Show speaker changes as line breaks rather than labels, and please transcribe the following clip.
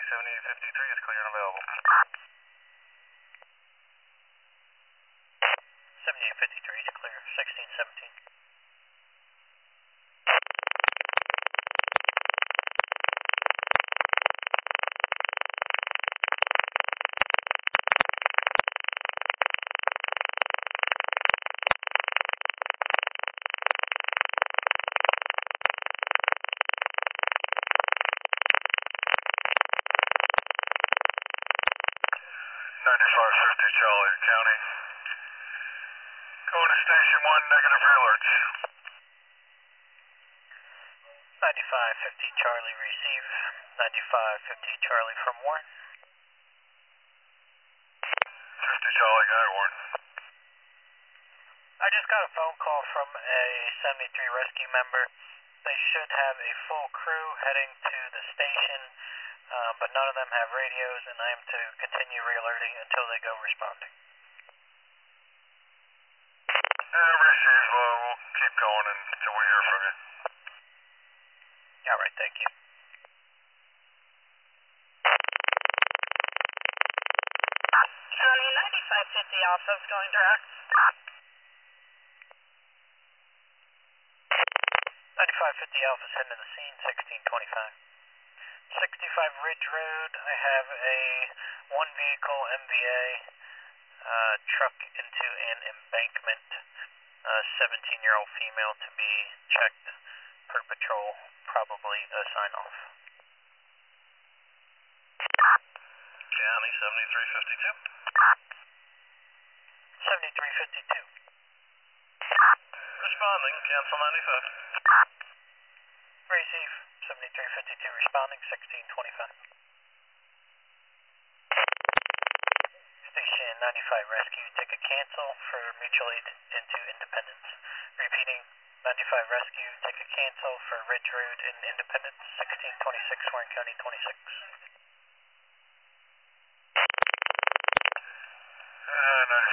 7853 is clear and available.
7853 is clear, 1617.
Charlie County. Going to station 1, negative rear alerts.
9550 Charlie receive. 9550 Charlie from Warren.
50 Charlie, got it, Warren.
I just got a phone call from a 73 rescue member. They should have a full crew heading to the station, but none of them have radios, and I am to continue re-alerting until they go responding.
Received. We'll keep going until we hear from you.
All right, thank you.
County 9550 Alpha is going direct.
9550 Alpha is heading to the scene, 1625. 65 Ridge Road, I have a one vehicle MVA truck into an embankment. 17-year-old female to be checked per patrol, probably a sign-off.
County 7352.
7352.
Responding, cancel 95.
Receive, 7352 responding, 1625. Station 95 rescue, ticket cancel for mutual aid into Independence. Repeating, 95 rescue, ticket cancel for Ridge Road in Independence, 1626 Warren County 26.
95